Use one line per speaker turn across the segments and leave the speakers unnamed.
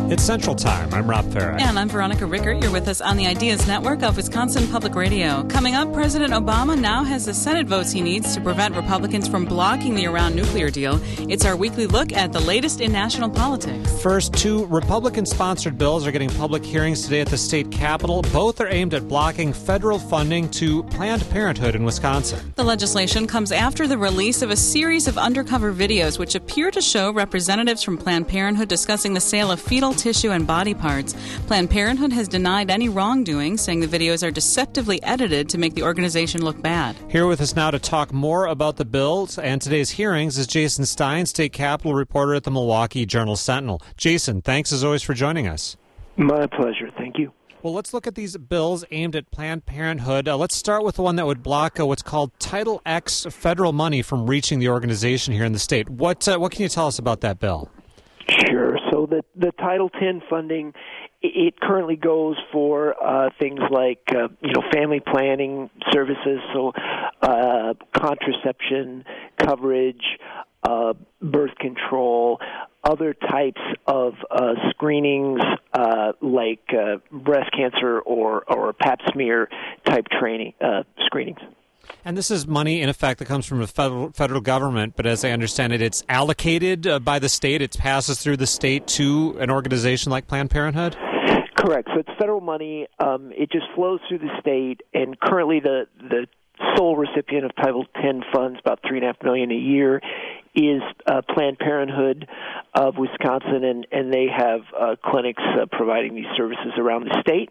It's Central Time. I'm Rob Farah.
And I'm Veronica Rickert. You're with us on the Ideas Network of Wisconsin Public Radio. Coming up, President Obama now has the Senate votes he needs to prevent Republicans from blocking the Iran nuclear deal. It's our weekly look at the latest in national politics.
First, two Republican-sponsored bills are getting public hearings today at the state capitol. Both are aimed at blocking federal funding to Planned Parenthood in Wisconsin.
The legislation comes after the release of a series of undercover videos which appear to show representatives from Planned Parenthood discussing the sale of fetal tissue and body parts. Planned Parenthood has denied any wrongdoing, saying the videos are deceptively edited to make the organization look bad.
Here with us now to talk more about the bills and today's hearings is Jason Stein, state capitol reporter at the Milwaukee Journal-Sentinel. Jason, thanks as always for joining us.
My pleasure. Thank you.
Well, let's look at these bills aimed at Planned Parenthood. Let's start with the one that would block what's called Title X federal money from reaching the organization here in the state. What can you tell us about that bill?
Sure. So the Title X funding, it currently goes for things like family planning services, so contraception coverage, birth control, other types of screenings like breast cancer or Pap smear type screenings.
And this is money, in effect, that comes from the federal government, but as I understand it, it's allocated by the state. It passes through the state to an organization like Planned Parenthood?
Correct. So it's federal money. It just flows through the state, and currently the sole recipient of Title X funds, about $3.5 million a year, is Planned Parenthood of Wisconsin, and they have clinics providing these services around the state.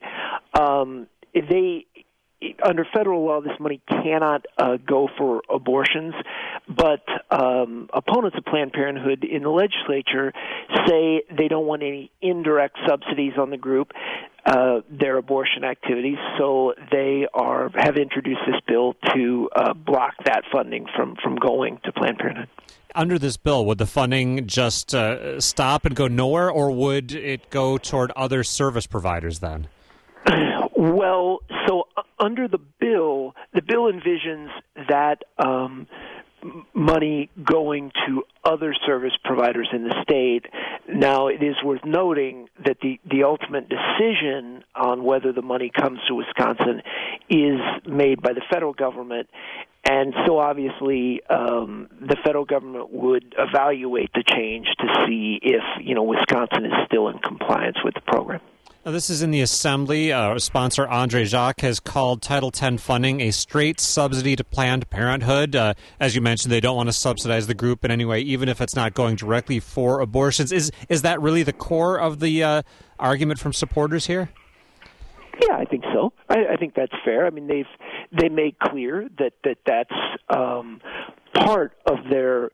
Under federal law, this money cannot go for abortions, but opponents of Planned Parenthood in the legislature say they don't want any indirect subsidies on the group, their abortion activities, so they have introduced this bill to block that funding from going to Planned Parenthood.
Under this bill, would the funding just stop and go nowhere, or would it go toward other service providers then?
Well, so under the bill envisions that money going to other service providers in the state. Now, it is worth noting that the ultimate decision on whether the money comes to Wisconsin is made by the federal government, and so obviously the federal government would evaluate the change to see if Wisconsin is still in compliance with the program.
Now, this is in the Assembly. Sponsor Andre Jacques has called Title X funding a straight subsidy to Planned Parenthood. As you mentioned, they don't want to subsidize the group in any way, even if it's not going directly for abortions. Is that really the core of the argument from supporters here?
Yeah, I think so. I think that's fair. I mean, they made clear that's part of their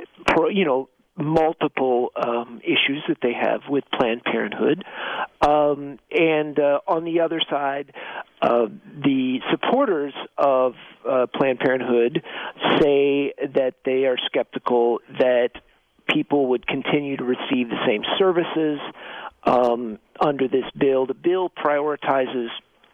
multiple issues that they have with Planned Parenthood. And on the other side, the supporters of Planned Parenthood say that they are skeptical that people would continue to receive the same services under this bill. The bill prioritizes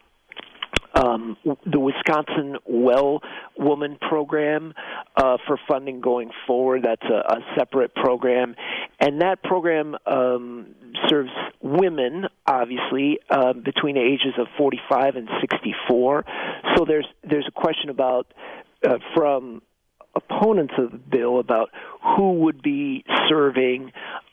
the Wisconsin Well Woman program for funding going forward. That's a separate program, and that program serves women, obviously, between the ages of 45 and 64. So there's a question about from opponents of the bill about who would be serving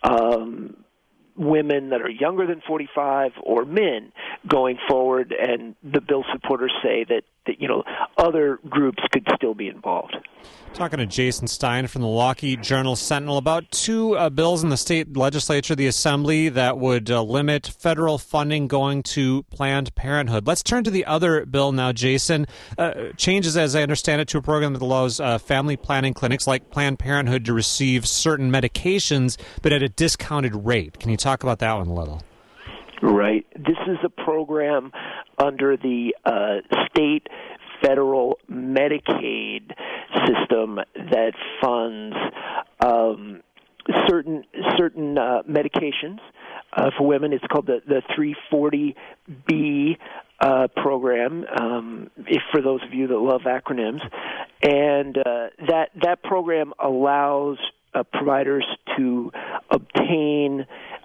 women that are younger than 45 or men going forward, and the bill supporters say that other groups could still be involved.
Talking to Jason Stein from the Milwaukee Journal-Sentinel about two bills in the state legislature, the Assembly, that would limit federal funding going to Planned Parenthood. Let's turn to the other bill now, Jason. Changes, as I understand it, to a program that allows family planning clinics like Planned Parenthood to receive certain medications, but at a discounted rate. Can you talk about that one a little?
Right. This is a program under the state federal Medicaid system that funds certain medications for women. It's called the 340B program, if for those of you that love acronyms. And that program allows providers to obtain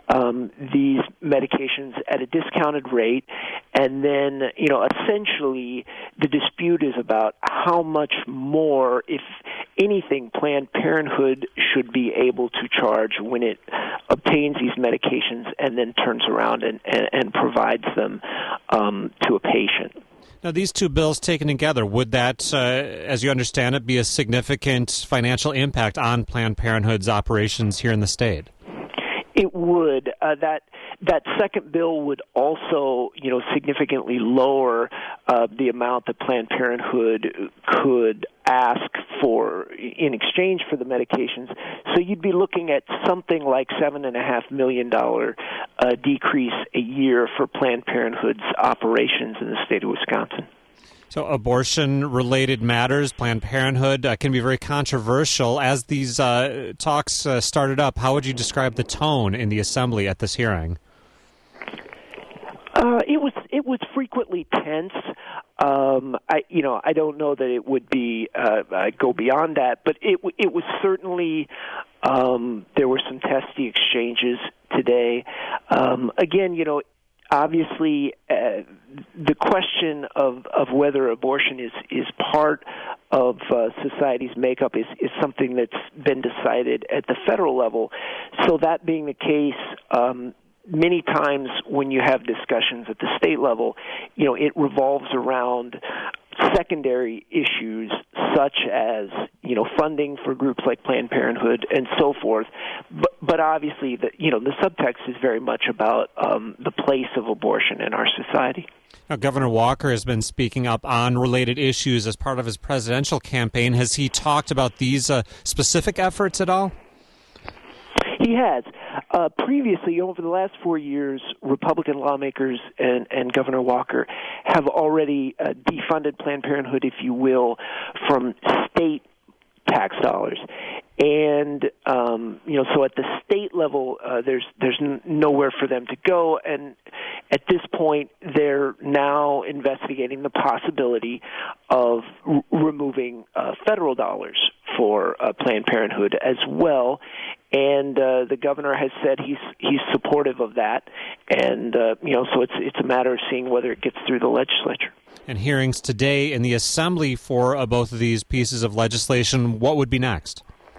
these medications at a discounted rate, and then, essentially the dispute is about how much more, if anything, Planned Parenthood should be able to charge when it obtains these medications and then turns around and provides them to a patient.
Now, these two bills taken together, would that, as you understand it, be a significant financial impact on Planned Parenthood's operations here in the state?
It would. That second bill would also, significantly lower the amount that Planned Parenthood could ask for in exchange for the medications. So you'd be looking at something like $7.5 million decrease a year for Planned Parenthood's operations in the state of Wisconsin.
So abortion-related matters, Planned Parenthood, can be very controversial. As these talks started up, how would you describe the tone in the Assembly at this hearing?
It was frequently tense. I don't know that it would be go beyond that, but it was certainly there were some testy exchanges today. Again, obviously, the question of whether abortion is part of society's makeup is something that's been decided at the federal level. So that being the case, many times when you have discussions at the state level, it revolves around secondary issues such as, funding for groups like Planned Parenthood and so forth. But obviously, the subtext is very much about the place of abortion in our society.
Now, Governor Walker has been speaking up on related issues as part of his presidential campaign. Has he talked about these specific efforts at all?
He has. Previously, over the last 4 years, Republican lawmakers and Governor Walker have already defunded Planned Parenthood, if you will, from state tax dollars. And, so at the state level, there's nowhere for them to go. And at this point, they're now investigating the possibility of removing federal dollars for Planned Parenthood as well. And the governor has said he's supportive of that. And, so it's a matter of seeing whether it gets through the legislature.
And hearings today in the Assembly for both of these pieces of legislation. What would be next?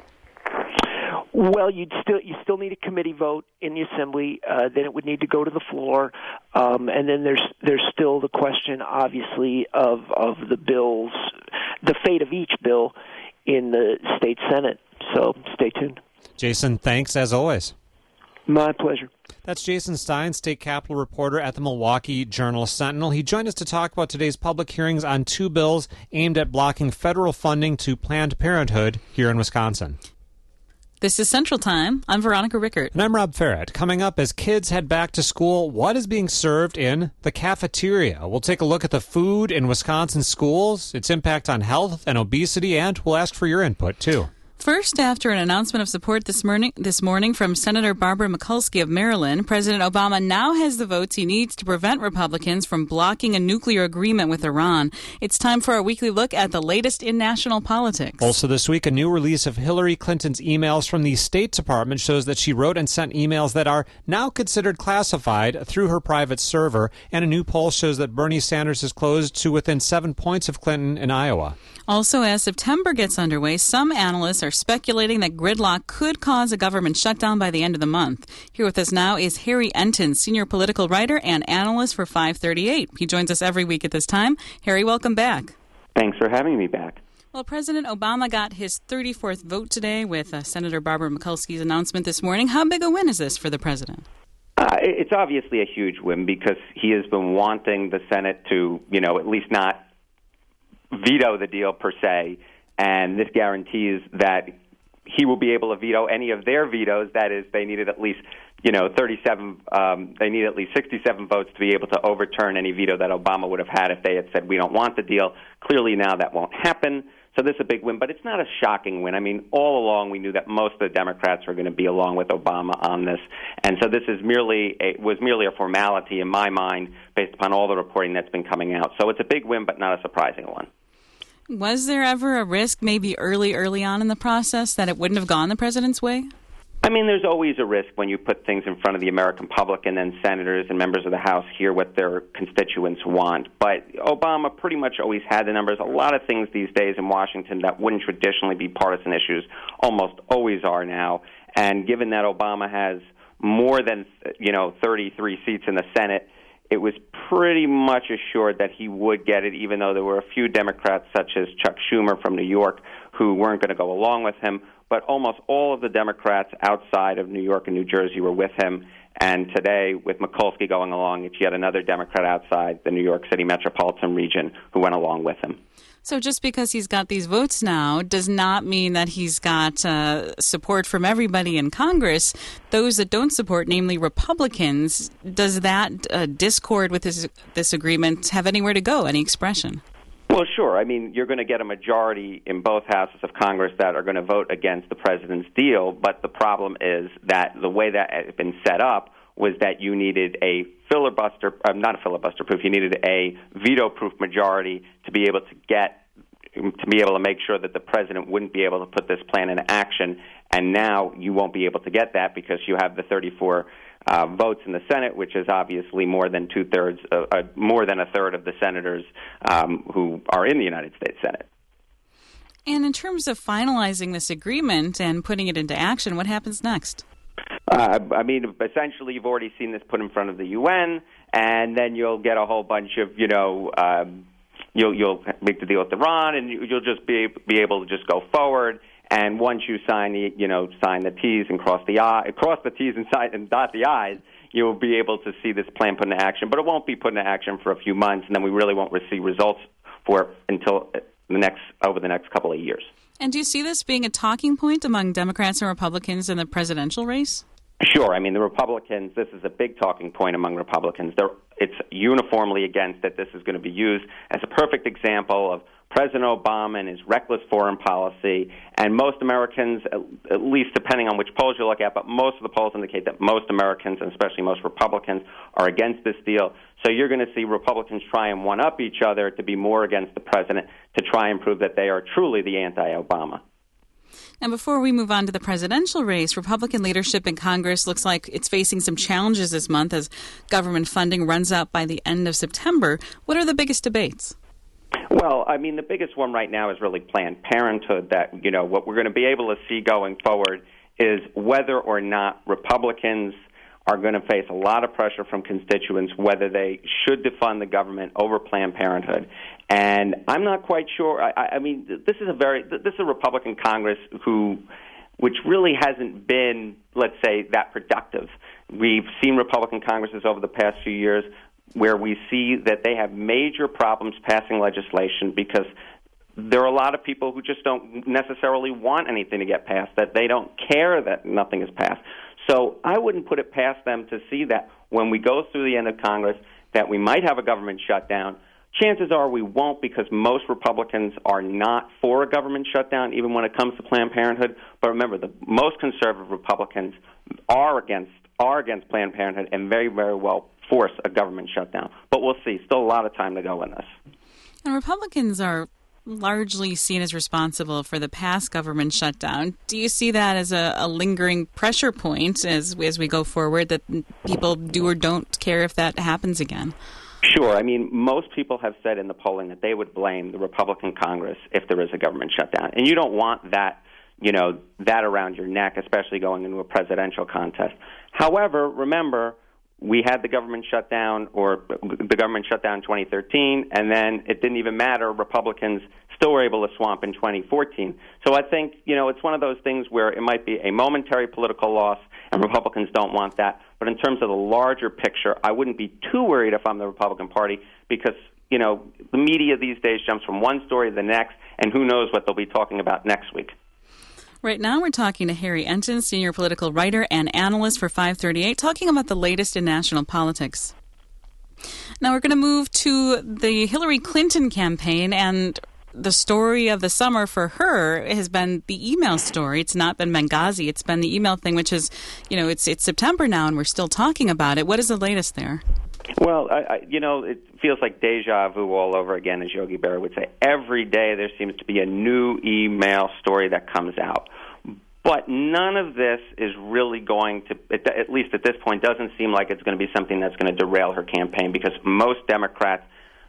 Well, you still need a committee vote in the Assembly. Then it would need to go to the floor, and then there's still the question, obviously, of the bills, the fate of each bill in the state Senate. So stay tuned.
Jason, thanks as always.
My pleasure.
That's Jason Stein, state capitol reporter at the Milwaukee Journal-Sentinel. He joined us to talk about today's public hearings on two bills aimed at blocking federal funding to Planned Parenthood here in Wisconsin.
This is Central Time. I'm Veronica Rickert.
And I'm Rob Ferret. Coming up, as kids head back to school, what is being served in the cafeteria? We'll take a look at the food in Wisconsin schools, its impact on health and obesity, and we'll ask for your input, too.
First, after an announcement of support this morning from Senator Barbara Mikulski of Maryland, President Obama now has the votes he needs to prevent Republicans from blocking a nuclear agreement with Iran. It's time for our weekly look at the latest in national politics.
Also this week, a new release of Hillary Clinton's emails from the State Department shows that she wrote and sent emails that are now considered classified through her private server. And a new poll shows that Bernie Sanders is close to within 7 points of Clinton in Iowa.
Also, as September gets underway, some analysts are speculating that gridlock could cause a government shutdown by the end of the month. Here with us now is Harry Enton, senior political writer and analyst for 538. He joins us every week at this time. Harry, welcome back.
Thanks for having me back.
Well, President Obama got his 34th vote today with Senator Barbara Mikulski's announcement this morning. How big a win is this for the president?
It's obviously a huge win because he has been wanting the Senate to, at least not veto the deal per se, and this guarantees that he will be able to veto any of their vetoes. That is, they needed at least 37. They need at least 67 votes to be able to overturn any veto that Obama would have had if they had said we don't want the deal. Clearly now that won't happen. So this is a big win, but it's not a shocking win. I mean, all along we knew that most of the Democrats were going to be along with Obama on this, and so this is merely a formality in my mind based upon all the reporting that's been coming out. So it's a big win, but not a surprising one.
Was there ever a risk, maybe early on in the process, that it wouldn't have gone the president's way?
I mean, there's always a risk when you put things in front of the American public and then senators and members of the House hear what their constituents want. But Obama pretty much always had the numbers. A lot of things these days in Washington that wouldn't traditionally be partisan issues almost always are now. And given that Obama has more than 33 seats in the Senate, it was pretty much assured that he would get it, even though there were a few Democrats, such as Chuck Schumer from New York, who weren't going to go along with him. But almost all of the Democrats outside of New York and New Jersey were with him. And today, with Mikulski going along, it's yet another Democrat outside the New York City metropolitan region who went along with him.
So just because he's got these votes now does not mean that he's got support from everybody in Congress. Those that don't support, namely Republicans, does that discord with this agreement have anywhere to go, any expression?
Well, sure. I mean, you're going to get a majority in both houses of Congress that are going to vote against the president's deal, but the problem is that the way that had been set up was that you needed a not a filibuster proof, you needed a veto-proof majority to be able to make sure that the president wouldn't be able to put this plan into action. And now you won't be able to get that because you have the 34 votes in the Senate, which is obviously more than more than a third of the senators who are in the United States Senate.
And in terms of finalizing this agreement and putting it into action, what happens next?
I mean, essentially, you've already seen this put in front of the UN, and then you'll get a whole bunch of, you'll make the deal with Iran, and you'll just be able to just go forward. And once you sign the T's and cross the T's and dot the I's, you'll be able to see this plan put into action. But it won't be put into action for a few months, and then we really won't receive results for it until over the next couple of years.
And do you see this being a talking point among Democrats and Republicans in the presidential race?
Sure. I mean, the Republicans, this is a big talking point among Republicans. It's uniformly against that this is going to be used as a perfect example of President Obama and his reckless foreign policy. And most Americans, at least depending on which polls you look at, but most of the polls indicate that most Americans, and especially most Republicans, are against this deal. So you're going to see Republicans try and one-up each other to be more against the president to try and prove that they are truly the anti-Obama.
And before we move on to the presidential race, Republican leadership in Congress looks like it's facing some challenges this month as government funding runs out by the end of September. What are the biggest debates?
Well, I mean, the biggest one right now is really Planned Parenthood, that, what we're going to be able to see going forward is whether or not Republicans are going to face a lot of pressure from constituents whether they should defund the government over Planned Parenthood. And I'm not quite sure. I mean, this is a Republican Congress which really hasn't been, let's say, that productive. We've seen Republican Congresses over the past few years where we see that they have major problems passing legislation because there are a lot of people who just don't necessarily want anything to get passed, that they don't care that nothing is passed. So I wouldn't put it past them to see that when we go through the end of Congress that we might have a government shutdown. Chances are we won't, because most Republicans are not for a government shutdown, even when it comes to Planned Parenthood. But remember, the most conservative Republicans are against Planned Parenthood and very, very well force a government shutdown. But we'll see. Still a lot of time to go in this. And
Republicans are largely seen as responsible for the past government shutdown. Do you see that as a lingering pressure point as we go forward, that people do or don't care if that happens again?
Sure. I mean, most people have said in the polling that they would blame the Republican Congress if there is a government shutdown. And you don't want that, that around your neck, especially going into a presidential contest. However, remember, we had the government shutdown in 2013, and then it didn't even matter. Republicans still were able to swamp in 2014. So I think, it's one of those things where it might be a momentary political loss, and Republicans don't want that. But in terms of the larger picture, I wouldn't be too worried if I'm the Republican Party because, the media these days jumps from one story to the next, and who knows what they'll be talking about next week.
Right now we're talking to Harry Enten, senior political writer and analyst for 538, talking about the latest in national politics. Now we're going to move to the Hillary Clinton campaign, and the story of the summer for her has been the email story. It's not been Benghazi. It's been the email thing, which is, it's September now and we're still talking about it. What is the latest there?
Well, it feels like deja vu all over again, as Yogi Berra would say. Every day there seems to be a new email story that comes out. But none of this is really going to, at least at this point, doesn't seem like it's going to be something that's going to derail her campaign, because most Democrats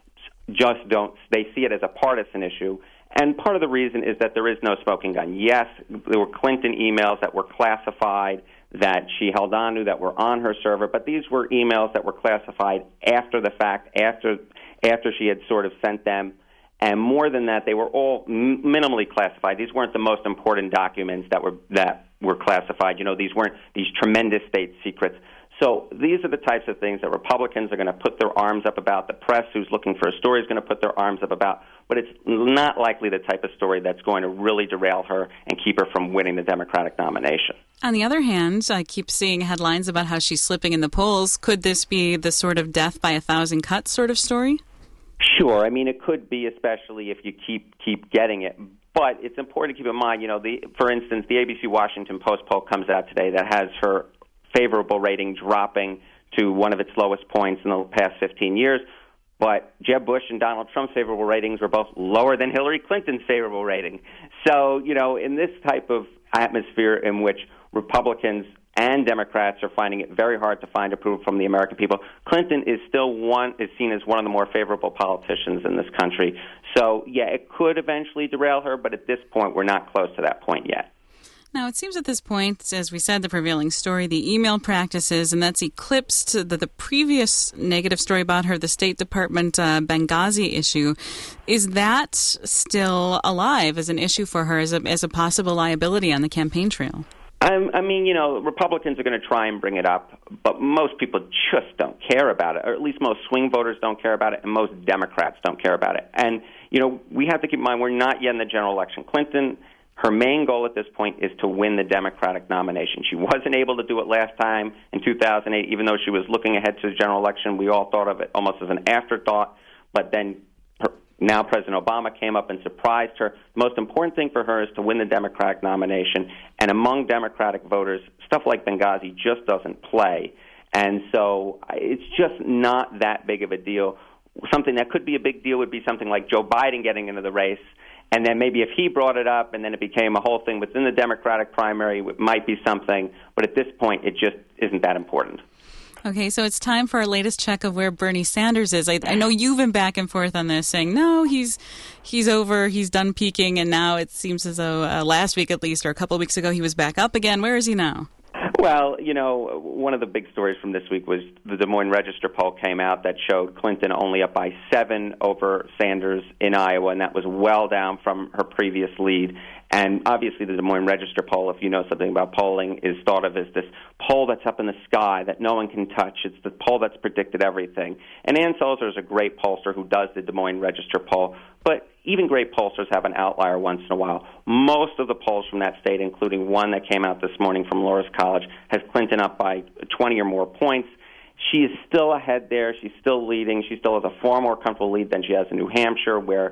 just don't, they see it as a partisan issue. And part of the reason is that there is no smoking gun. Yes, there were Clinton emails that were classified that she held on to, that were on her server, but these were emails that were classified after the fact, after she had sort of sent them. And more than that, they were all minimally classified. These weren't the most important documents that were classified. You know, these weren't these tremendous state secrets. So these are the types of things that Republicans are going to put their arms up about. The press, who's looking for a story, is going to put their arms up about. But it's not likely the type of story that's going to really derail her and keep her from winning the Democratic nomination.
On the other hand, I keep seeing headlines about how she's slipping in the polls. Could this be the sort of death by a thousand cuts sort of story?
Sure. I mean, it could be, especially if you keep getting it. But it's important to keep in mind, you know, for instance, the ABC Washington Post poll comes out today that has her favorable rating dropping to one of its lowest points in the past 15 years. But Jeb Bush and Donald Trump's favorable ratings were both lower than Hillary Clinton's favorable rating. So, you know, in this type of atmosphere in which Republicans and Democrats are finding it very hard to find approval from the American people, Clinton is still seen as one of the more favorable politicians in this country. So, yeah, it could eventually derail her, but at this point, we're not close to that point yet.
Now, it seems at this point, as we said, the prevailing story, the email practices, and that's eclipsed the previous negative story about her, the State Department Benghazi issue. Is that still alive as an issue for her, as a possible liability on the campaign trail?
I mean, you know, Republicans are going to try and bring it up, but most people just don't care about it, or at least most swing voters don't care about it, and most Democrats don't care about it. And, you know, we have to keep in mind we're not yet in the general election. Clinton, her main goal at this point is to win the Democratic nomination. She wasn't able to do it last time in 2008, even though she was looking ahead to the general election. We all thought of it almost as an afterthought, but then now President Obama came up and surprised her. The most important thing for her is to win the Democratic nomination, and among Democratic voters, stuff like Benghazi just doesn't play. And so it's just not that big of a deal. Something that could be a big deal would be something like Joe Biden getting into the race, and then maybe if he brought it up and then it became a whole thing within the Democratic primary, it might be something. But at this point, it just isn't that important.
Okay, so it's time for our latest check of where Bernie Sanders is. I know you've been back and forth on this, saying, no, he's over, he's done peaking, and now it seems as though last week at least, or a couple of weeks ago, he was back up again. Where is he now?
Well, you know, one of the big stories from this week was the Des Moines Register poll came out that showed Clinton only up by 7 over Sanders in Iowa, and that was well down from her previous lead. And obviously the Des Moines Register poll, if you know something about polling, is thought of as this poll that's up in the sky that no one can touch. It's the poll that's predicted everything. And Ann Sulzer is a great pollster who does the Des Moines Register poll, but even great pollsters have an outlier once in a while. Most of the polls from that state, including one that came out this morning from Loras College, has Clinton up by 20 or more points. She is still ahead there. She's still leading. She still has a far more comfortable lead than she has in New Hampshire, where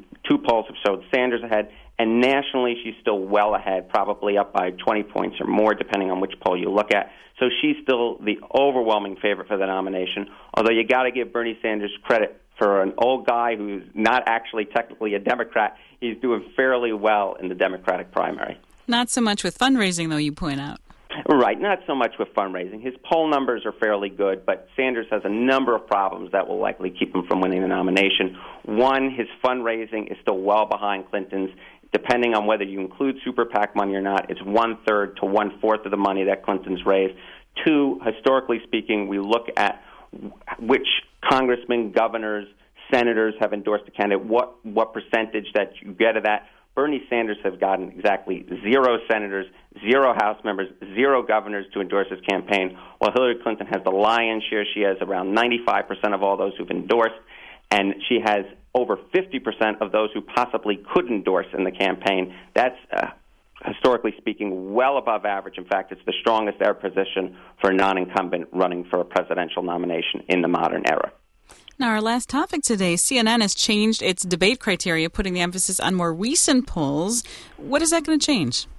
2 polls have showed Sanders ahead. And nationally, she's still well ahead, probably up by 20 points or more, depending on which poll you look at. So she's still the overwhelming favorite for the nomination, although you got to give Bernie Sanders credit for an old guy who's not actually technically a Democrat. He's doing fairly well in the Democratic primary.
Not so much with fundraising, though, you point out.
Right, not so much with fundraising. His poll numbers are fairly good, but Sanders has a number of problems that will likely keep him from winning the nomination. One, his fundraising is still well behind Clinton's. Depending on whether you include super PAC money or not, it's 1/3 to 1/4 of the money that Clinton's raised. 2, historically speaking, we look at which congressmen, governors, senators have endorsed a candidate, what percentage that you get of that. Bernie Sanders has gotten exactly 0 senators, 0 House members, 0 governors to endorse his campaign, while Hillary Clinton has the lion's share. She has around 95% of all those who've endorsed, and she has over 50% of those who possibly could endorse in the campaign. That's, historically speaking, well above average. In fact, it's the strongest ever position for a non-incumbent running for a presidential nomination in the modern era.
Now, our last topic today, CNN has changed its debate criteria, putting the emphasis on more recent polls. What is that going to change?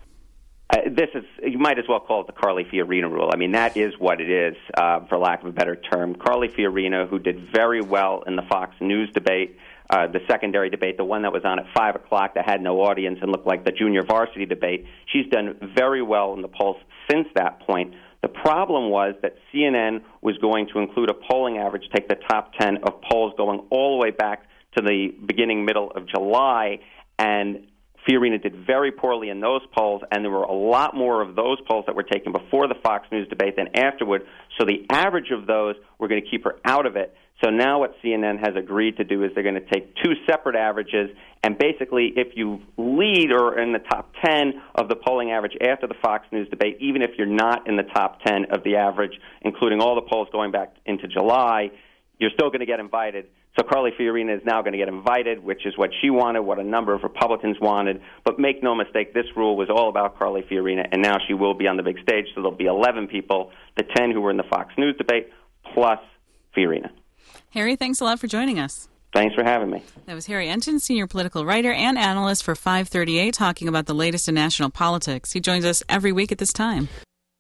This is, you might as well call it the Carly Fiorina rule. I mean, that is what it is, for lack of a better term. Carly Fiorina, who did very well in the Fox News debate, the secondary debate, the one that was on at 5 o'clock that had no audience and looked like the junior varsity debate. She's done very well in the polls since that point. The problem was that CNN was going to include a polling average, take the top 10 of polls going all the way back to the middle of July, and Fiorina did very poorly in those polls, and there were a lot more of those polls that were taken before the Fox News debate than afterward, so the average of those, we're going to keep her out of it. So now what CNN has agreed to do is they're going to take two separate averages, and basically if you lead or in the top 10 of the polling average after the Fox News debate, even if you're not in the top 10 of the average, including all the polls going back into July, you're still going to get invited. So Carly Fiorina is now going to get invited, which is what she wanted, what a number of Republicans wanted. But make no mistake, this rule was all about Carly Fiorina, and now she will be on the big stage, so there'll be 11 people, the 10 who were in the Fox News debate, plus Fiorina.
Harry, thanks a lot for joining us.
Thanks for having me.
That was Harry Enton, senior political writer and analyst for 538, talking about the latest in national politics. He joins us every week at this time.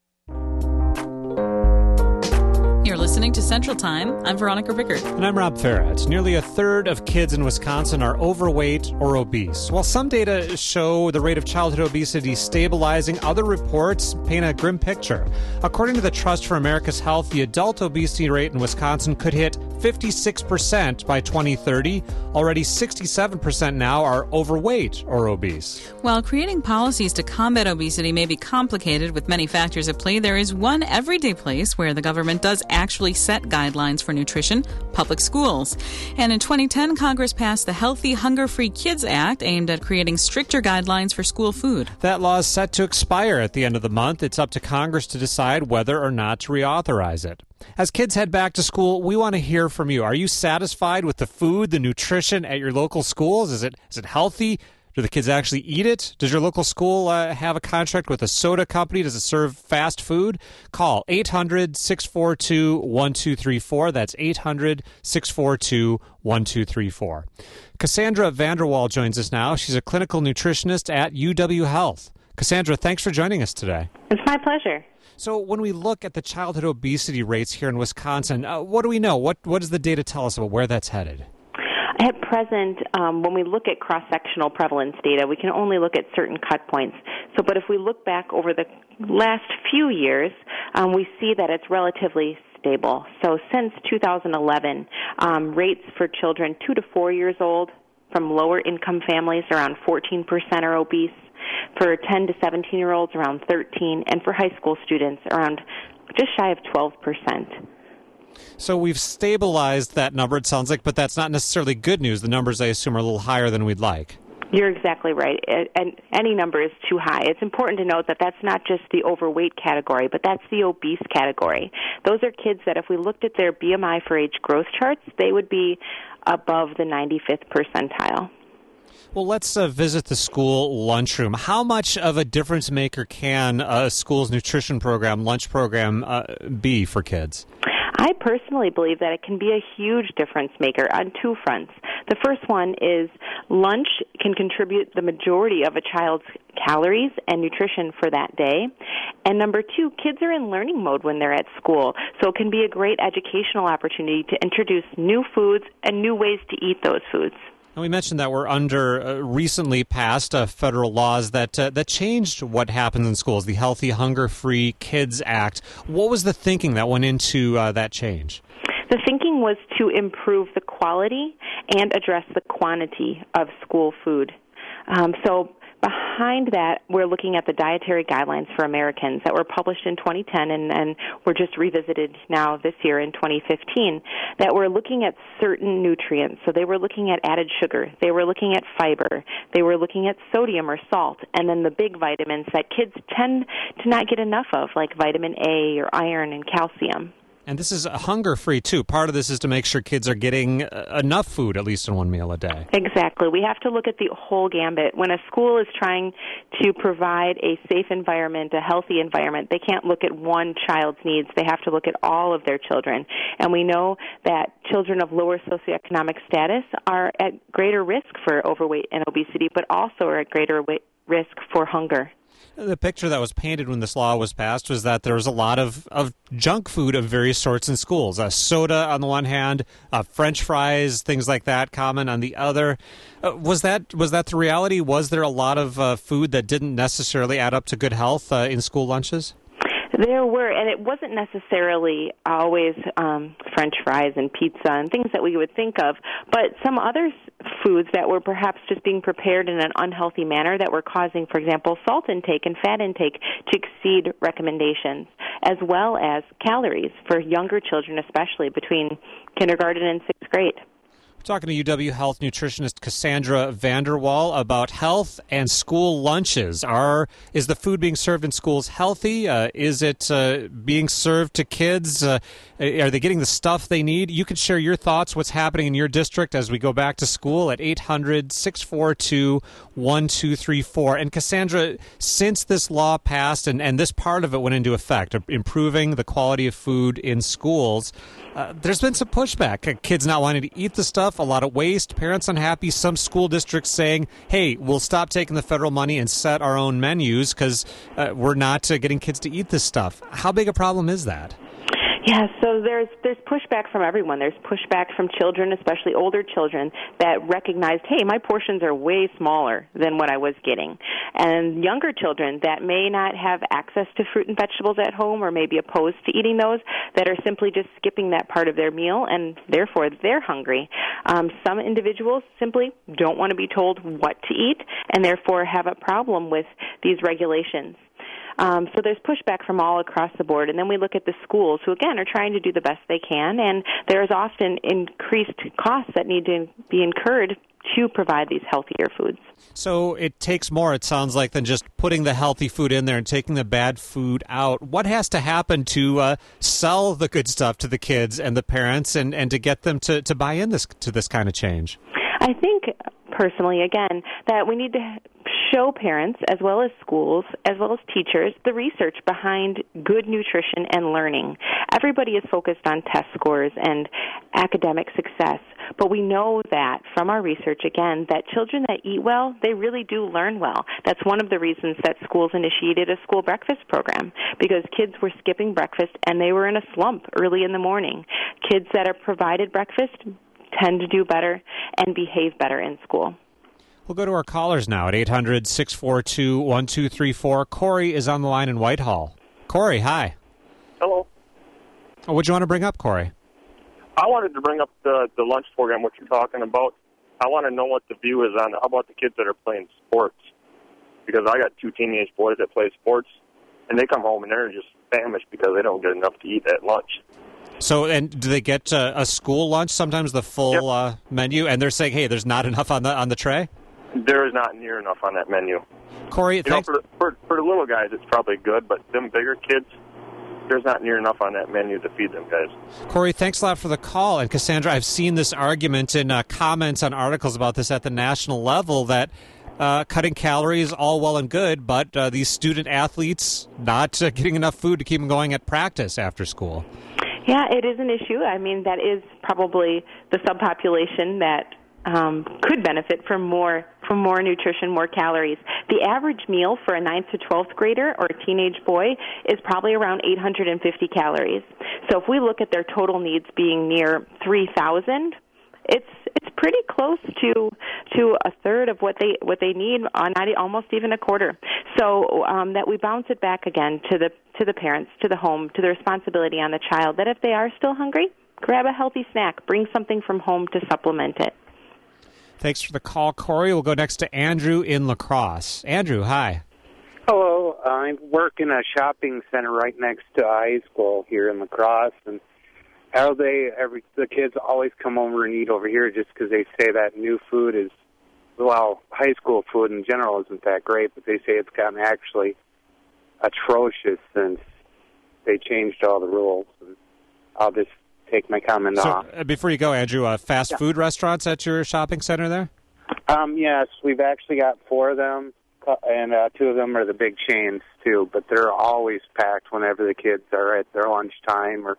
You're listening to Central Time. I'm Veronica Rickert.
And I'm Rob Farrett. Nearly a third of kids in Wisconsin are overweight or obese. While some data show the rate of childhood obesity stabilizing, other reports paint a grim picture. According to the Trust for America's Health, the adult obesity rate in Wisconsin could hit 56% by 2030. Already 67% now are overweight or obese.
While creating policies to combat obesity may be complicated with many factors at play, there is one everyday place where the government does actually set guidelines for nutrition: public schools. And in 2010, Congress passed the Healthy, Hunger-Free Kids Act, aimed at creating stricter guidelines for school food.
That law is set to expire at the end of the month. It's up to Congress to decide whether or not to reauthorize it. As kids head back to school, we want to hear from you. Are you satisfied with the food, the nutrition at your local schools? Is it healthy? Do the kids actually eat it? Does your local school have a contract with a soda company? Does it serve fast food? Call 800-642-1234. That's 800-642-1234. Cassandra Vanderwall joins us now. She's a clinical nutritionist at UW Health. Cassandra, thanks for joining us today.
It's my pleasure.
So when we look at the childhood obesity rates here in Wisconsin, what do we know? What does the data tell us about where that's headed?
At present, when we look at cross-sectional prevalence data, we can only look at certain cut points. But if we look back over the last few years, we see that it's relatively stable. So since 2011, rates for children 2 to 4 years old from lower income families, around 14% are obese. For 10 to 17-year-olds, around 13%, and for high school students, around just shy of 12%.
So we've stabilized that number, it sounds like, but that's not necessarily good news. The numbers, I assume, are a little higher than we'd like.
You're exactly right. And any number is too high. It's important to note that that's not just the overweight category, but that's the obese category. Those are kids that if we looked at their BMI for age growth charts, they would be above the 95th percentile.
Well, let's visit the school lunchroom. How much of a difference maker can a school's nutrition program, lunch program, be for kids?
I personally believe that it can be a huge difference maker on two fronts. The first one is lunch can contribute the majority of a child's calories and nutrition for that day. And number two, kids are in learning mode when they're at school, so it can be a great educational opportunity to introduce new foods and new ways to eat those foods.
And we mentioned that we're under recently passed federal laws that changed what happens in schools, the Healthy, Hunger-Free Kids Act. What was the thinking that went into that change?
The thinking was to improve the quality and address the quantity of school food. So behind that, we're looking at the Dietary Guidelines for Americans that were published in 2010 and were just revisited now this year in 2015, that were looking at certain nutrients. So they were looking at added sugar. They were looking at fiber. They were looking at sodium or salt. And then the big vitamins that kids tend to not get enough of, like vitamin A or iron and calcium.
And this is hunger-free, too. Part of this is to make sure kids are getting enough food, at least in one meal a day.
Exactly. We have to look at the whole gambit. When a school is trying to provide a safe environment, a healthy environment, they can't look at one child's needs. They have to look at all of their children. And we know that children of lower socioeconomic status are at greater risk for overweight and obesity, but also are at greater risk for hunger.
The picture that was painted when this law was passed was that there was a lot of junk food of various sorts in schools. Soda on the one hand, French fries, things like that, common on the other. Was that the reality? Was there a lot of food that didn't necessarily add up to good health in school lunches?
There were, and it wasn't necessarily always French fries and pizza and things that we would think of, but some other foods that were perhaps just being prepared in an unhealthy manner that were causing, for example, salt intake and fat intake to exceed recommendations, as well as calories for younger children, especially between kindergarten and 6th grade.
Talking to UW Health nutritionist Cassandra Vanderwall about health and school lunches. Is the food being served in schools healthy? Is it being served to kids? Are they getting the stuff they need? You can share your thoughts, what's happening in your district as we go back to school at 800-642-1234. And Cassandra, since this law passed and this part of it went into effect, improving the quality of food in schools, there's been some pushback. Kids not wanting to eat the stuff, a lot of waste, parents unhappy, some school districts saying, hey, we'll stop taking the federal money and set our own menus because we're not getting kids to eat this stuff. How big a problem is that?
Yeah, so there's pushback from everyone. There's pushback from children, especially older children, that recognized, hey, my portions are way smaller than what I was getting. And younger children that may not have access to fruit and vegetables at home or may be opposed to eating those, that are simply just skipping that part of their meal, and therefore they're hungry. Some individuals simply don't want to be told what to eat and therefore have a problem with these regulations. So there's pushback from all across the board. And then we look at the schools who, again, are trying to do the best they can, and there's often increased costs that need to be incurred to provide these healthier foods.
So it takes more, it sounds like, than just putting the healthy food in there and taking the bad food out. What has to happen to sell the good stuff to the kids and the parents and to get them to buy in to this kind of change?
I think, personally, again, that we need to show parents, as well as schools, as well as teachers, the research behind good nutrition and learning. Everybody is focused on test scores and academic success, but we know that from our research, again, that children that eat well, they really do learn well. That's one of the reasons that schools initiated a school breakfast program, because kids were skipping breakfast and they were in a slump early in the morning. Kids that are provided breakfast tend to do better and behave better in school.
We'll go to our callers now at 800-642-1234. Corey is on the line in Whitehall. Corey, hi.
Hello.
What do you want to bring up, Corey?
I wanted to bring up the lunch program, what you're talking about. I want to know what the view is on how about the kids that are playing sports? Because I got 2 teenage boys that play sports, and they come home and they're just famished because they don't get enough to eat at lunch.
So, and do they get a school lunch, sometimes the full menu, and they're saying, hey, there's not enough on the tray?
There is not near enough on that menu.
Corey, thanks.
For the little guys, it's probably good, but them bigger kids, there's not near enough on that menu to feed them guys.
Corey, thanks a lot for the call. And Cassandra, I've seen this argument in comments on articles about this at the national level that cutting calories, all well and good, but these student athletes not getting enough food to keep them going at practice after school.
Yeah, it is an issue. I mean, that is probably the subpopulation that could benefit from more nutrition, more calories. The average meal for a 9th to 12th grader or a teenage boy is probably around 850 calories. So if we look at their total needs being near 3,000, it's pretty close to a third of what they need, not almost even a quarter. So that we bounce it back again to the parents, to the home, to the responsibility on the child, that if they are still hungry, grab a healthy snack, bring something from home to supplement it.
Thanks for the call, Corey. We'll go next to Andrew in La Crosse. Andrew, hi.
Hello. I work in a shopping center right next to a high school here in La Crosse, and the kids always come over and eat over here just because they say that new food is, well, high school food in general isn't that great, but they say it's gotten actually atrocious since they changed all the rules. And I'll just take my comment off.
Before you go, Andrew, fast food restaurants at your shopping center there?
Yes, we've actually got 4 of them, and 2 of them are the big chains, too, but they're always packed whenever the kids are at their lunchtime or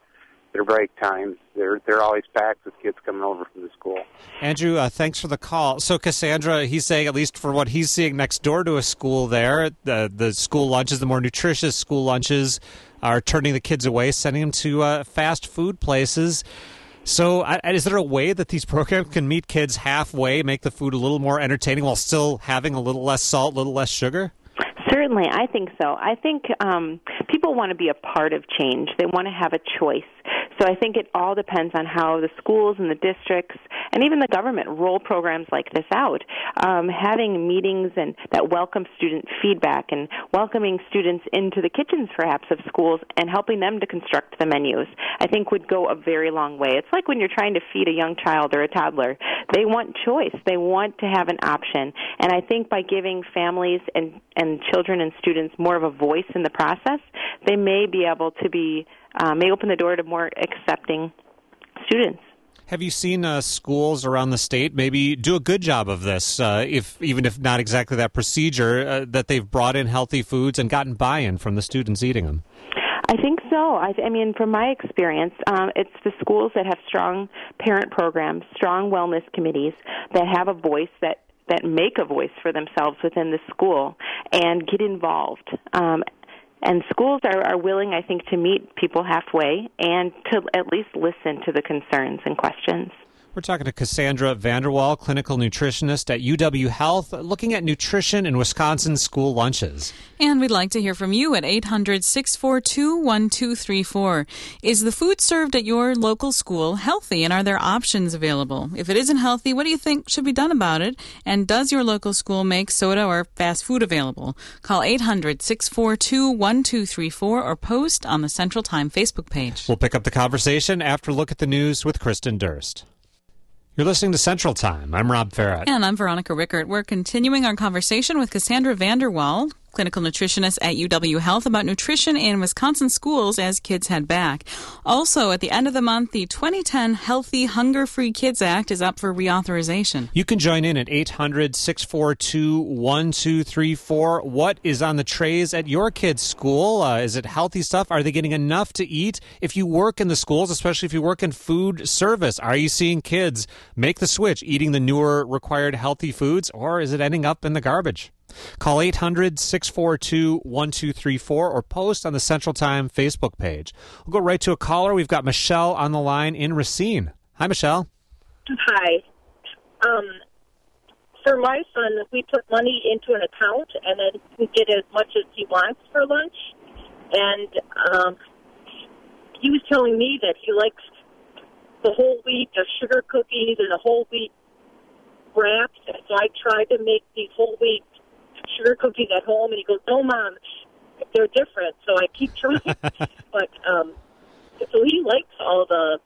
their break times. They're always packed with kids coming over from the school.
Andrew, thanks for the call. So Cassandra, he's saying, at least for what he's seeing next door to a school there, the school lunches, the more nutritious school lunches, are turning the kids away, sending them to fast food places. So is there a way that these programs can meet kids halfway, make the food a little more entertaining while still having a little less salt, a little less sugar?
Certainly, I think so. I think people want to be a part of change. They want to have a choice. So I think it all depends on how the schools and the districts and even the government roll programs like this out. Having meetings and that welcome student feedback and welcoming students into the kitchens, perhaps, of schools and helping them to construct the menus, I think would go a very long way. It's like when you're trying to feed a young child or a toddler. They want choice. They want to have an option. And I think by giving families and children and students more of a voice in the process, they may be able to may open the door to more accepting students.
Have you seen schools around the state maybe do a good job of this, even if not exactly that procedure, that they've brought in healthy foods and gotten buy-in from the students eating them?
I think so. I mean, from my experience, it's the schools that have strong parent programs, strong wellness committees that have a voice, that make a voice for themselves within the school and get involved. And schools are willing, I think, to meet people halfway and to at least listen to the concerns and questions.
We're talking to Cassandra Vanderwall, clinical nutritionist at UW Health, looking at nutrition in Wisconsin school lunches.
And we'd like to hear from you at 800-642-1234. Is the food served at your local school healthy, and are there options available? If it isn't healthy, what do you think should be done about it? And does your local school make soda or fast food available? Call 800-642-1234 or post on the Central Time Facebook page.
We'll pick up the conversation after a look at the news with Kristen Durst. You're listening to Central Time. I'm Rob Farrett.
And I'm Veronica Rickert. We're continuing our conversation with Cassandra Vanderwall, clinical nutritionist at UW Health, about nutrition in Wisconsin schools as kids head back. Also, at the end of the month, the 2010 Healthy Hunger-Free Kids Act is up for reauthorization.
You can join in at 800-642-1234. What is on the trays at your kids' school? Is it healthy stuff? Are they getting enough to eat? If you work in the schools, especially if you work in food service, are you seeing kids make the switch, eating the newer required healthy foods, or is it ending up in the garbage? Call 800-642-1234 or post on the Central Time Facebook page. We'll go right to a caller. We've got Michelle on the line in Racine. Hi, Michelle.
Hi. For my son, we put money into an account and then he can get as much as he wants for lunch. And he was telling me that he likes the whole wheat, the sugar cookies, and the whole wheat wraps. So I tried to make these whole wheat sugar cookies at home, and he goes, "No, Mom, they're different." So I keep trying, but so he likes all the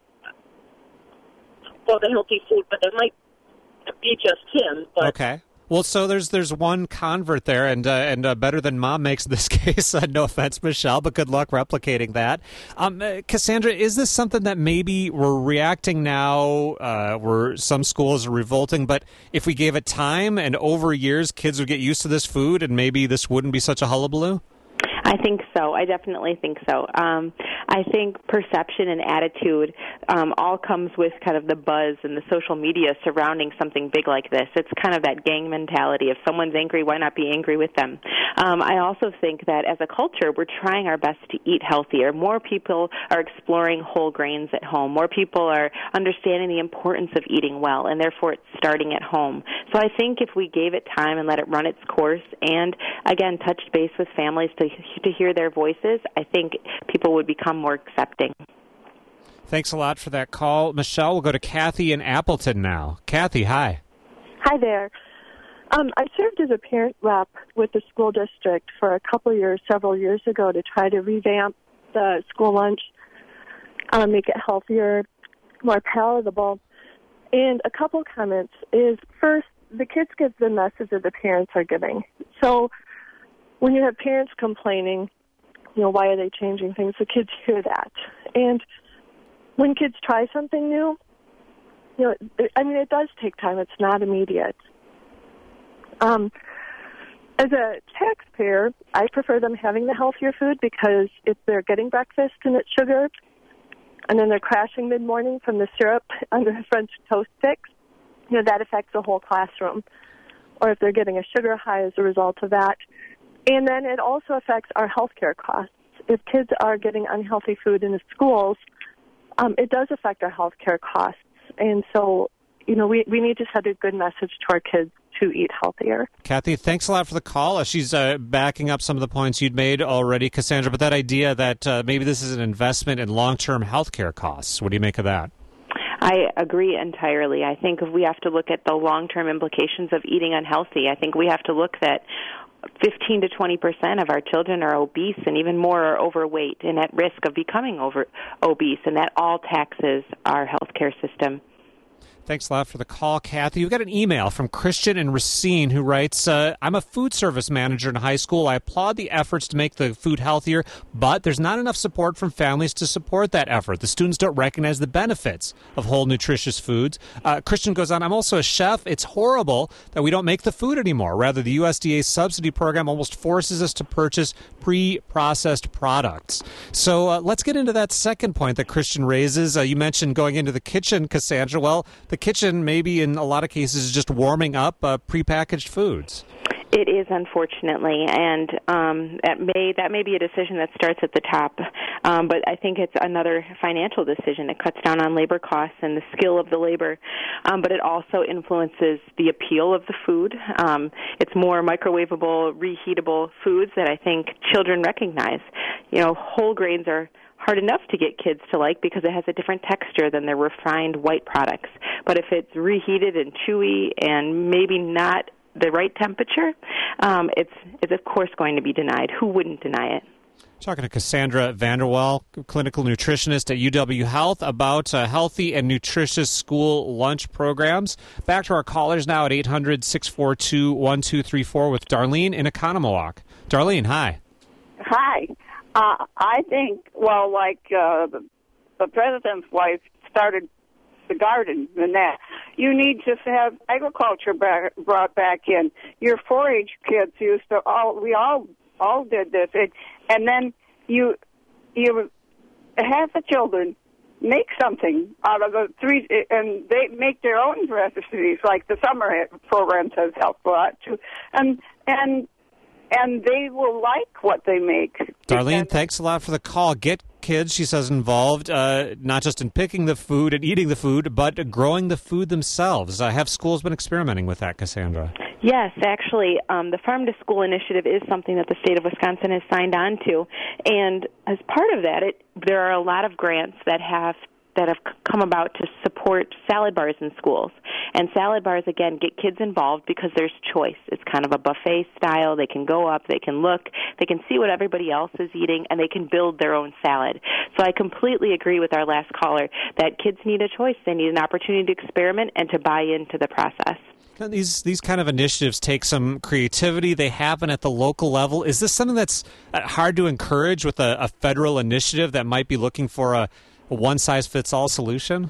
healthy food, but that might be just him. But
okay. Well, so there's one convert there, and better than Mom makes this case. No offense, Michelle, but good luck replicating that. Cassandra, is this something that maybe we're reacting now, where some schools are revolting, but if we gave it time and over years, kids would get used to this food, and maybe this wouldn't be such a hullabaloo?
I think so. I definitely think so. I think perception and attitude all comes with kind of the buzz and the social media surrounding something big like this. It's kind of that gang mentality. If someone's angry, why not be angry with them? I also think that as a culture, we're trying our best to eat healthier. More people are exploring whole grains at home. More people are understanding the importance of eating well, and therefore it's starting at home. So I think if we gave it time and let it run its course and, again, touched base with families to hear their voices, I think people would become more accepting.
Thanks a lot for that call. Michelle, we'll go to Kathy in Appleton now. Kathy, hi.
Hi there. I served as a parent rep with the school district for a couple of years, several years ago, to try to revamp the school lunch, make it healthier, more palatable. And a couple of comments is, first, the kids get the message that the parents are giving. So when you have parents complaining, why are they changing things, the kids hear that. And when kids try something new, it does take time. It's not immediate. As a taxpayer, I prefer them having the healthier food because if they're getting breakfast and it's sugar, and then they're crashing mid-morning from the syrup on the French toast sticks, that affects the whole classroom. Or if they're getting a sugar high as a result of that. And then it also affects our healthcare costs. If kids are getting unhealthy food in the schools, it does affect our healthcare costs. And so, we need to send a good message to our kids to eat healthier.
Kathy, thanks a lot for the call. She's backing up some of the points you'd made already, Cassandra, but that idea that maybe this is an investment in long-term healthcare costs, what do you make of that?
I agree entirely. I think we have to look at the long-term implications of eating unhealthy. I think we have to look that 15 to 20% of our children are obese, and even more are overweight and at risk of becoming obese, and that all taxes our healthcare system.
Thanks a lot for the call, Kathy. We've got an email from Christian in Racine who writes, I'm a food service manager in high school. I applaud the efforts to make the food healthier, but there's not enough support from families to support that effort. The students don't recognize the benefits of whole, nutritious foods. Christian goes on, I'm also a chef. It's horrible that we don't make the food anymore. Rather, the USDA subsidy program almost forces us to purchase pre-processed products. So let's get into that second point that Christian raises. You mentioned going into the kitchen, Cassandra. Well, the kitchen maybe in a lot of cases is just warming up prepackaged foods.
It is, unfortunately, and that may be a decision that starts at the top, but I think it's another financial decision. It cuts down on labor costs and the skill of the labor, but it also influences the appeal of the food. It's more microwavable, reheatable foods that I think children recognize. Whole grains are hard enough to get kids to like because it has a different texture than their refined white products. But if it's reheated and chewy and maybe not the right temperature, it's of course going to be denied. Who wouldn't deny it?
Talking to Cassandra Vanderwell, clinical nutritionist at UW Health, about healthy and nutritious school lunch programs. Back to our callers now at 800-642-1234 with Darlene in Economowoc. Darlene, hi.
Hi. I think, the president's wife started the garden and that. You need to have agriculture brought back in. Your 4-H kids used to we all did this. And then you have the children make something out of the three, and they make their own recipes, like the summer programs has helped a lot too. And they will like what they make.
Darlene, thanks a lot for the call. Get kids, she says, involved, not just in picking the food and eating the food, but growing the food themselves. Have schools been experimenting with that, Cassandra?
Yes, actually, the Farm to School initiative is something that the state of Wisconsin has signed on to. And as part of that, there are a lot of grants that have come about to support salad bars in schools. And salad bars, again, get kids involved because there's choice. It's kind of a buffet style. They can go up, they can look, they can see what everybody else is eating, and they can build their own salad. So I completely agree with our last caller that kids need a choice. They need an opportunity to experiment and to buy into the process.
These kind of initiatives take some creativity. They happen at the local level. Is this something that's hard to encourage with a federal initiative that might be looking for a one-size-fits-all solution?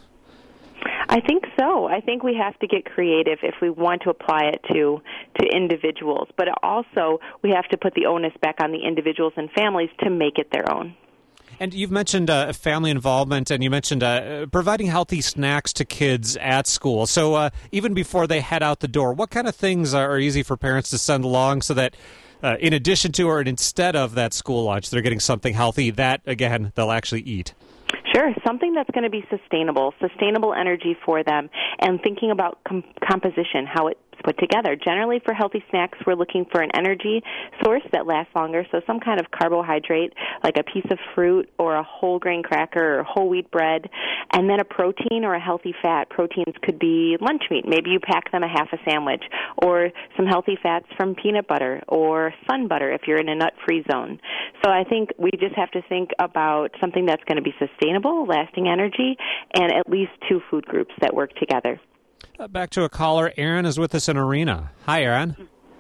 I think so. I think we have to get creative if we want to apply it to individuals. But also, we have to put the onus back on the individuals and families to make it their own.
And you've mentioned family involvement, and you mentioned providing healthy snacks to kids at school. So even before they head out the door, what kind of things are easy for parents to send along so that in addition to or instead of that school lunch, they're getting something healthy that, again, they'll actually eat?
Sure, something that's going to be sustainable energy for them, and thinking about composition, how it's put together. Generally, for healthy snacks, we're looking for an energy source that lasts longer, so some kind of carbohydrate, like a piece of fruit or a whole grain cracker or whole wheat bread, and then a protein or a healthy fat. Proteins could be lunch meat. Maybe you pack them a half a sandwich, or some healthy fats from peanut butter or sun butter if you're in a nut-free zone. So I think we just have to think about something that's going to be sustainable, lasting energy, and at least 2 food groups that work together.
Back to a caller. Aaron is with us in Arena. Hi, Aaron.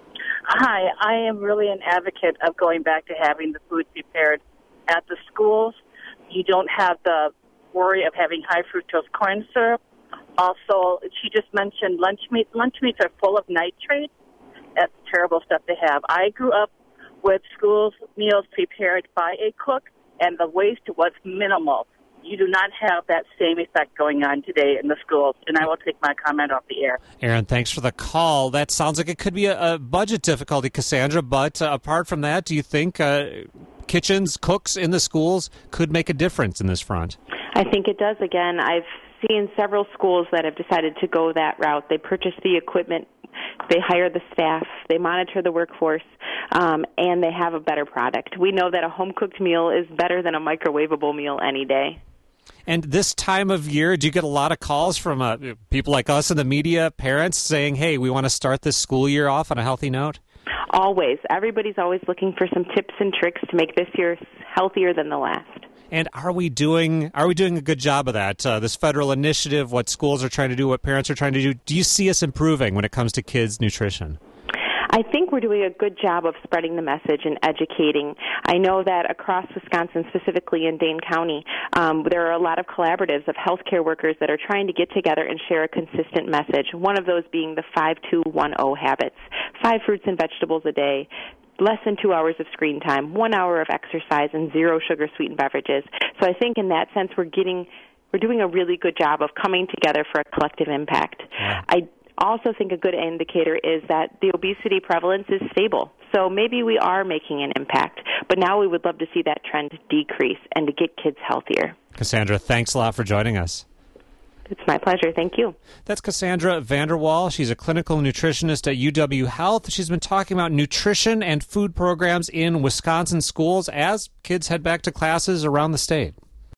Hi. I am really an advocate of going back to having the food prepared at the schools. You don't have the worry of having high fructose corn syrup. Also, she just mentioned lunch meat. Lunch meats are full of nitrates. That's terrible stuff to have. I grew up with school meals prepared by a cook, and the waste was minimal. you do not have that same effect going on today in the schools. And I will take my comment off the air.
Aaron, thanks for the call. That sounds like it could be a budget difficulty, Cassandra. But apart from that, do you think kitchens, cooks in the schools could make a difference in this front?
I think it does. Again, I've seen several schools that have decided to go that route. They purchase the equipment, they hire the staff, they monitor the workforce, and they have a better product. We know that a home-cooked meal is better than a microwavable meal any day.
And this time of year, do you get a lot of calls from people like us in the media, parents, saying, hey, we want to start this school year off on a healthy note?
Always. Everybody's always looking for some tips and tricks to make this year healthier than the last. And
are we doing a good job of that? This federal initiative, what schools are trying to do, what parents are trying to do you see us improving when it comes to kids' nutrition?
I think we're doing a good job of spreading the message and educating. I know that across Wisconsin, specifically in Dane County, there are a lot of collaboratives of healthcare workers that are trying to get together and share a consistent message. One of those being the 5-2-1-0 habits: 5 fruits and vegetables a day, less than 2 hours of screen time, 1 hour of exercise, and 0 sugar sweetened beverages. So I think in that sense we're doing a really good job of coming together for a collective impact.
Yeah.
I also think a good indicator is that the obesity prevalence is stable. So maybe we are making an impact, but now we would love to see that trend decrease and to get kids healthier.
Cassandra, thanks a lot for joining us.
It's my pleasure. Thank you.
That's Cassandra Vanderwall. She's a clinical nutritionist at UW Health. She's been talking about nutrition and food programs in Wisconsin schools as kids head back to classes around the state.